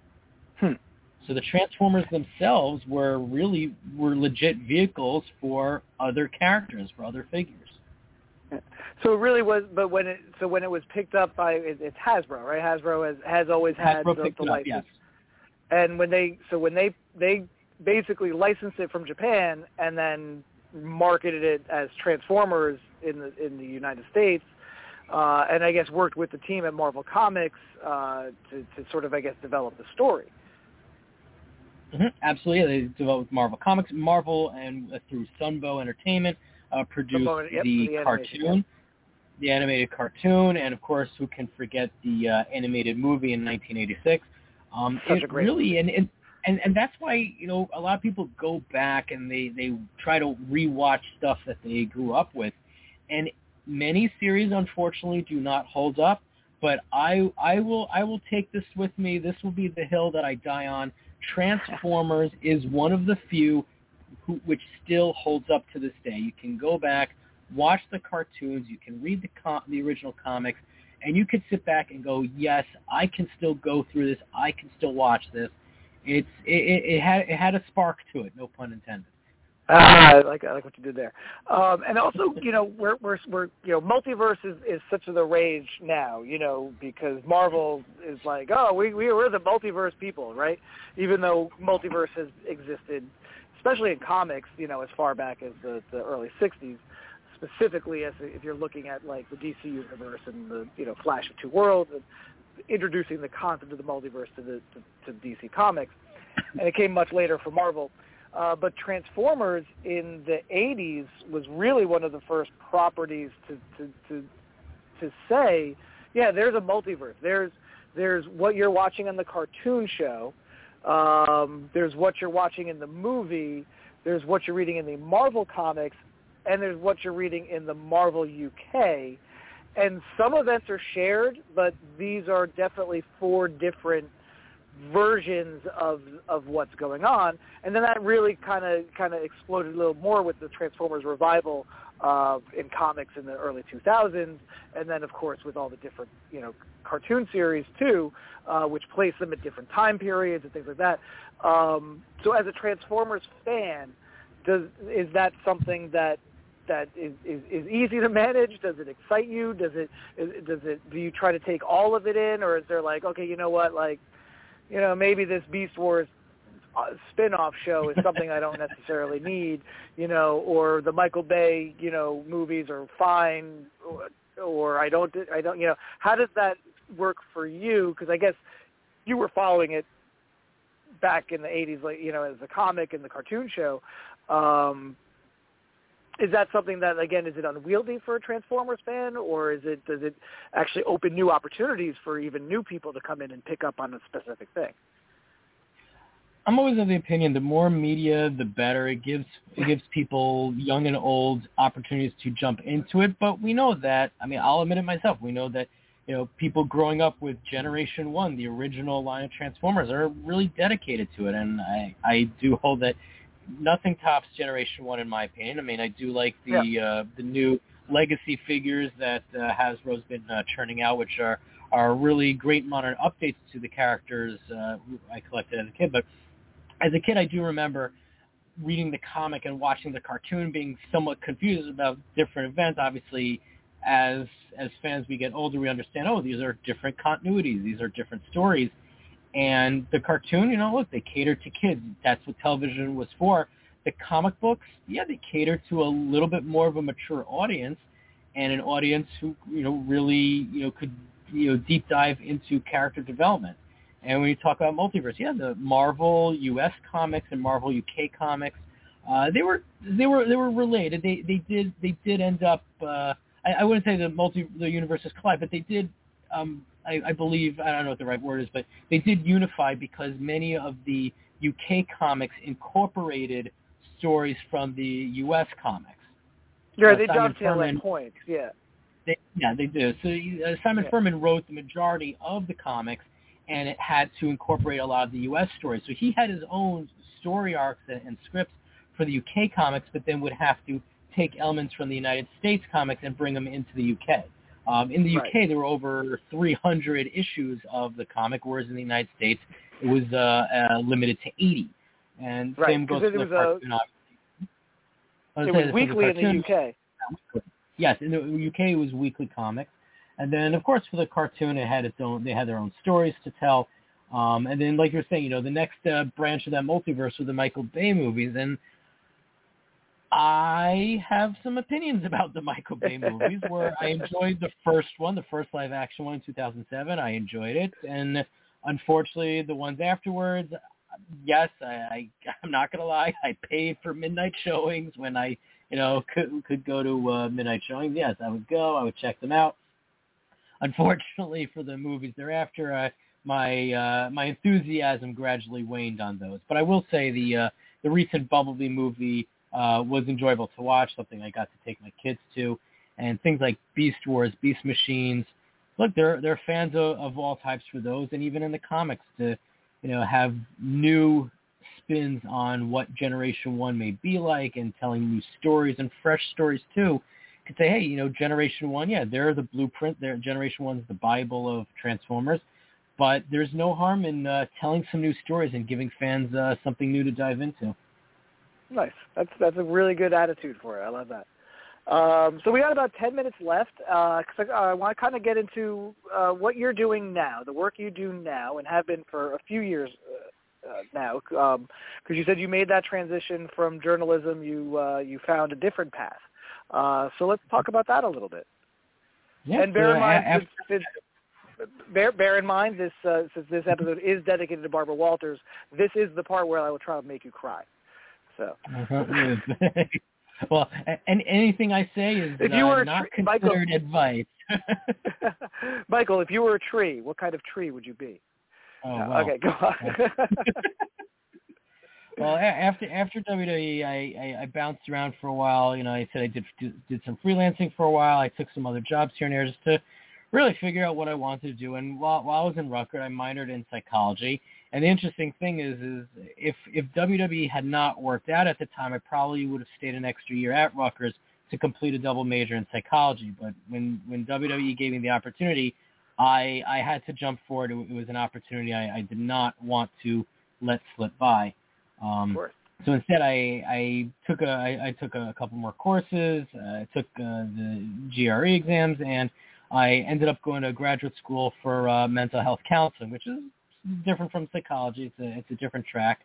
So the Transformers themselves were legit vehicles for other characters, for other figures. So it really was, but when it was picked up by it's Hasbro, right? Hasbro has always had the license. Yes. And when they basically licensed it from Japan and then marketed it as Transformers in the United States, and I guess worked with the team at Marvel Comics to sort of, I guess, develop the story. Mm-hmm. Absolutely, they developed Marvel Comics. Marvel and through Sunbow Entertainment produced the cartoon, the animated cartoon, and of course, who can forget the animated movie in 1986? Such a great movie. And that's why, a lot of people go back and they try to rewatch stuff that they grew up with, and many series unfortunately do not hold up. But I will take this with me. This will be the hill that I die on. Transformers is one of the few which still holds up to this day. You can go back, watch the cartoons, you can read the original comics, and you can sit back and go, yes, I can still go through this. I can still watch this. It had a spark to it, no pun intended. I like what you did there. And also, we're multiverse is such the rage now, because Marvel is like, oh, we're the multiverse people, right? Even though multiverse has existed, especially in comics, as far back as the early 60s, specifically if you're looking at like the DC universe and the, Flash of Two Worlds, and introducing the concept of the multiverse to DC Comics. And it came much later for Marvel. But Transformers in the 80s was really one of the first properties to say, yeah, there's a multiverse. There's what you're watching on the cartoon show. There's what you're watching in the movie. There's what you're reading in the Marvel comics. And there's what you're reading in the Marvel UK. And some events are shared, but these are definitely 4 different versions of what's going on. And then that really kind of exploded a little more with the Transformers revival in comics in the early 2000s, and then of course with all the different cartoon series too, which place them at different time periods and things like that. So as a Transformers fan, is that something that is easy to manage? Does it excite you? Do you try to take all of it in, or is there like, okay, you know what, like, maybe this Beast Wars spin-off show is something I don't necessarily need, or the Michael Bay, movies are fine, or I don't, how does that work for you? Because I guess you were following it back in the 80s, like, as a comic and the cartoon show. Is that something that, again, is it unwieldy for a Transformers fan, or does it actually open new opportunities for even new people to come in and pick up on a specific thing? I'm always of the opinion the more media, the better. It gives people, young and old, opportunities to jump into it. But we know that, I'll admit it myself, we know that, people growing up with Generation 1, the original line of Transformers, are really dedicated to it. And I do hold that nothing tops Generation 1 in my opinion. I do like the new legacy figures that Hasbro's been churning out, which are really great modern updates to the characters who I collected as a kid. But as a kid, I do remember reading the comic and watching the cartoon, being somewhat confused about different events. Obviously, as fans, we get older, we understand, these are different continuities, these are different stories. And the cartoon, look, they cater to kids. That's what television was for. The comic books, they cater to a little bit more of a mature audience, and an audience who, really, could, deep dive into character development. And when you talk about multiverse, the Marvel US comics and Marvel UK comics, they were related. They did end up. I wouldn't say the universes collide, but they did I believe, I don't know what the right word is, but they did unify because many of the UK comics incorporated stories from the US comics. Yeah, they Simon dovetail Furman, at points, yeah. They do. So Simon Furman wrote the majority of the comics, and it had to incorporate a lot of the U.S. stories. So he had his own story arcs and scripts for the UK comics, but then would have to take elements from the United States comics and bring them into the UK. In the UK, there were over 300 issues of the comic, whereas in the United States, it was limited to 80. And same goes for the cartoon, obviously. It was weekly in the UK. Yes, in the UK it was weekly comics, and then of course for the cartoon it had its own. They had their own stories to tell, and then like you're saying, the next branch of that multiverse were the Michael Bay movies, and I have some opinions about the Michael Bay movies. Where I enjoyed the first one, the first live action one in 2007. I enjoyed it, and unfortunately the ones afterwards. Yes, I'm not gonna lie. I paid for midnight showings when I could go to midnight showings. Yes, I would go. I would check them out. Unfortunately, for the movies thereafter, my enthusiasm gradually waned on those. But I will say the recent Bumblebee movie was enjoyable to watch. Something I got to take my kids to, and things like Beast Wars, Beast Machines. Look, they're fans of all types for those, and even in the comics to have new spins on what Generation 1 may be like and telling new stories and fresh stories too. Could say, hey, Generation 1, they're the blueprint. Generation 1 is the Bible of Transformers, but there's no harm in telling some new stories and giving fans something new to dive into. Nice. That's a really good attitude for it. I love that. So we got about 10 minutes left because I want to kind of get into what you're doing now, the work you do now and have been for a few years now, because you said you made that transition from journalism. You found a different path. So let's talk about that a little bit. Yeah, and bear in mind, this since this episode is dedicated to Barbara Walters, this is the part where I will try to make you cry. So. Well, and anything I say is if you were not considered advice. Michael, if you were a tree, what kind of tree would you be? Oh, well. Okay, go on. Well, after WWE, I bounced around for a while. I said I did some freelancing for a while. I took some other jobs here and there just to really figure out what I wanted to do. And while I was in Rutgers, I minored in psychology. And the interesting thing is if WWE had not worked out at the time, I probably would have stayed an extra year at Rutgers to complete a double major in psychology. But when WWE gave me the opportunity, I had to jump forward. It was an opportunity I did not want to let slip by. Of course. So instead, I took a couple more courses. I took the GRE exams, and I ended up going to graduate school for mental health counseling, which is different from psychology. It's a different track.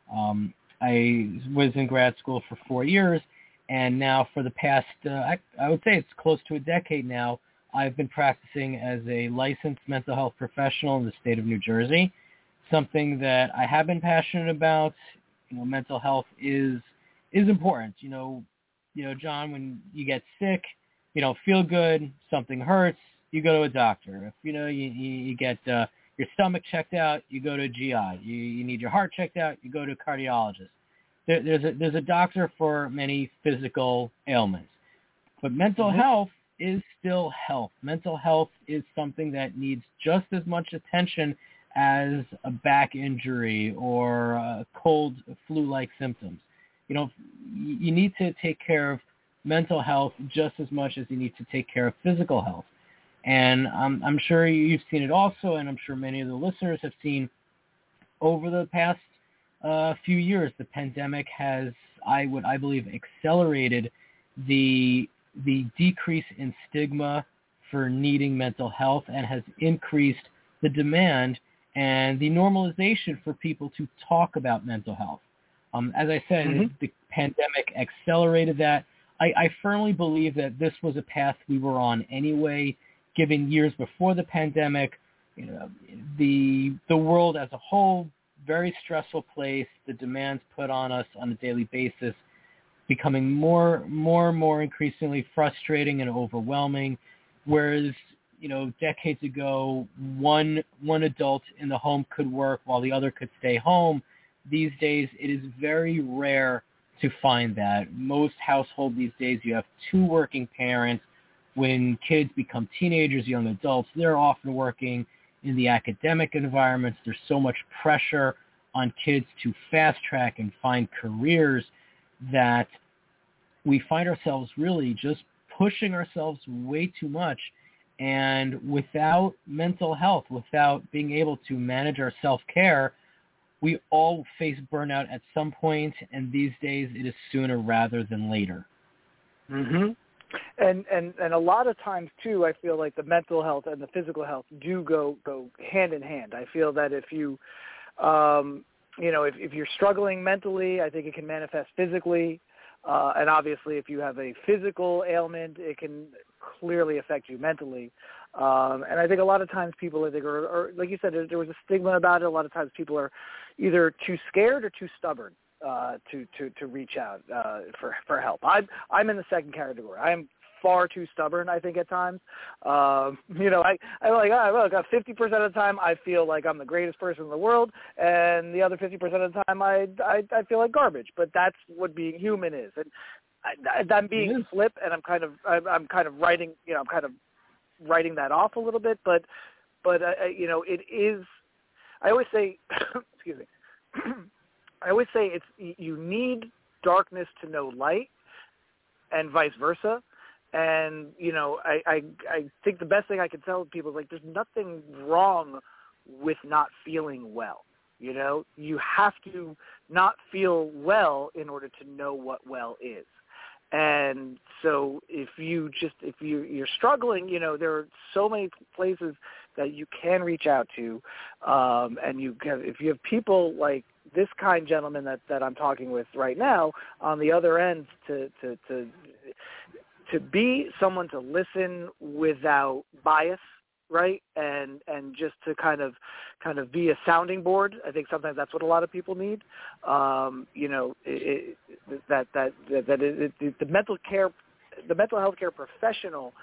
I was in grad school for 4 years, and now for the past, I would say it's close to a decade now, I've been practicing as a licensed mental health professional in the state of New Jersey, something that I have been passionate about. Mental health is important. John, when you get sick, you don't feel good, something hurts, you go to a doctor. If you get your stomach checked out, you go to a GI. You need your heart checked out, you go to a cardiologist. There's a doctor for many physical ailments, but mental health is still health. Mental health is something that needs just as much attention as a back injury or cold flu-like symptoms. You need to take care of mental health just as much as you need to take care of physical health. And I'm sure you've seen it also, and I'm sure many of the listeners have seen over the past few years, the pandemic has, I believe, accelerated the decrease in stigma for needing mental health and has increased the demand and the normalization for people to talk about mental health. As I said, the pandemic accelerated that. I firmly believe that this was a path we were on anyway, given years before the pandemic. The world as a whole, very stressful place, the demands put on us on a daily basis, becoming more increasingly frustrating and overwhelming. Whereas, decades ago, one adult in the home could work while the other could stay home. These days, it is very rare to find that. Most households these days, you have two working parents. When kids become teenagers, young adults, they're often working in the academic environments. There's so much pressure on kids to fast track and find careers that we find ourselves really just pushing ourselves way too much. And without mental health, without being able to manage our self-care, we all face burnout at some point, and these days it is sooner rather than later. Mm-hmm. And a lot of times too, I feel like the mental health and the physical health do go hand in hand. I feel that if you, if you're struggling mentally, I think it can manifest physically. And obviously, if you have a physical ailment, it can clearly affect you mentally. And I think a lot of times people, I think, are like you said, there was a stigma about it. A lot of times people are either too scared or too stubborn to reach out for help. I'm in the second category. I'm far too stubborn, I think, at times. I like, look, 50% of the time I feel like I'm the greatest person in the world, and the other 50% of the time I feel like garbage. But that's what being human is, and I'm being flip, and I'm kind of writing, I'm kind of writing that off a little bit. But it is. I always say, excuse me. I always say you need darkness to know light, and vice versa. And I think the best thing I can tell people is, like, there's nothing wrong with not feeling well. You have to not feel well in order to know what well is. And so if you're struggling, there are so many places that you can reach out to, and if you have people like this kind gentleman that I'm talking with right now on the other end to be someone to listen without bias, right? And just to kind of be a sounding board. I think sometimes that's what a lot of people need. The mental health care professional,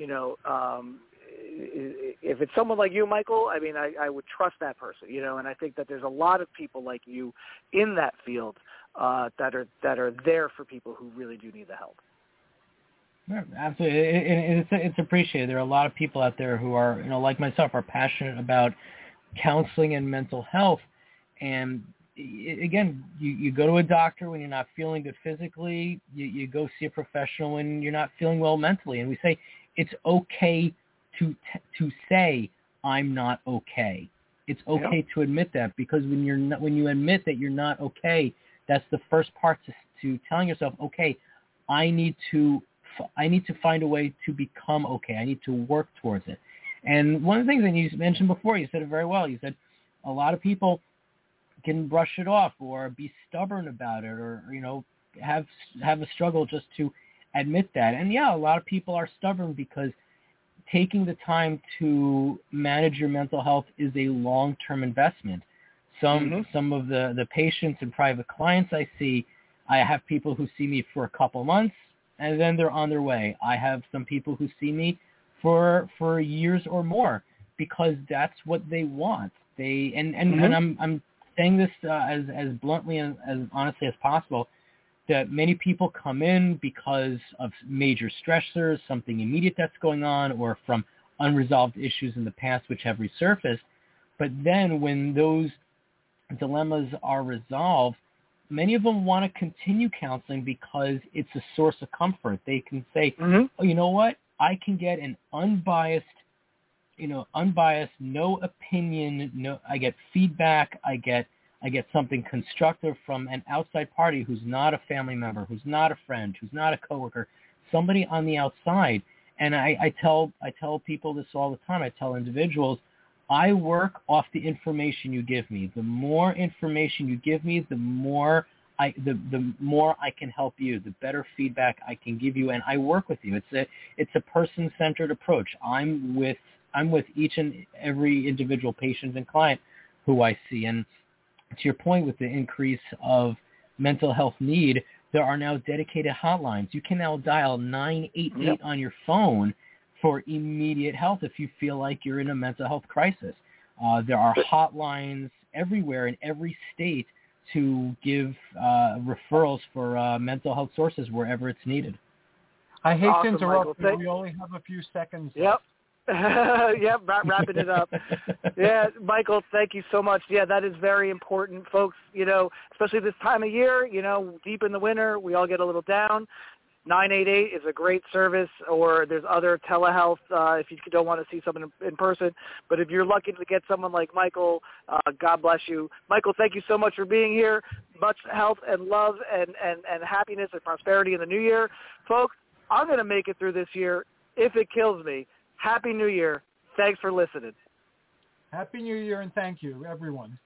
if it's someone like you, Michael, I mean, I would trust that person, and I think that there's a lot of people like you in that field that are there for people who really do need the help. Yeah, absolutely. It's appreciated. There are a lot of people out there who are, like myself, are passionate about counseling and mental health. And again, you go to a doctor when you're not feeling good physically. You go see a professional when you're not feeling well mentally. And we say it's okay to say I'm not okay. It's okay to admit that, because when you admit that you're not okay, that's the first part to telling yourself, okay, I need to find a way to become okay. I need to work towards it. And one of the things that you mentioned before, you said it very well. You said a lot of people can brush it off or be stubborn about it, or have a struggle just to admit that. And a lot of people are stubborn because taking the time to manage your mental health is a long-term investment. Some of the patients and private clients I see, I have people who see me for a couple months, and then they're on their way. I have some people who see me for years or more, because that's what they want. And I'm saying this as bluntly and as honestly as possible, that many people come in because of major stressors, something immediate that's going on, or from unresolved issues in the past which have resurfaced. But then when those dilemmas are resolved, many of them want to continue counseling because it's a source of comfort. They can say, oh, you know what? I can get an unbiased, no opinion, I get feedback, I get something constructive from an outside party who's not a family member, who's not a friend, who's not a coworker, somebody on the outside. And I tell people this all the time. I tell individuals, I work off the information you give me. The more information you give me, the more I can help you, the better feedback I can give you, and I work with you. It's a person-centered approach. I'm with each and every individual patient and client who I see. And to your point, with the increase of mental health need, there are now dedicated hotlines. You can now dial 988 on your phone for immediate help if you feel like you're in a mental health crisis. There are hotlines everywhere in every state to give referrals for mental health sources wherever it's needed. I hate to interrupt, Michael. but we only have a few seconds Yep. Yep, wrapping it up. Yeah, Michael, thank you so much. Yeah, that is very important, folks. You know, especially this time of year, you know, deep in the winter, we all get a little down. 988 is a great service, or there's other telehealth if you don't want to see someone in person. But if you're lucky to get someone like Michael, God bless you. Michael, thank you so much for being here. Much health and love and happiness and prosperity in the new year. Folks, I'm going to make it through this year if it kills me. Happy New Year. Thanks for listening. Happy New Year, and thank you, everyone.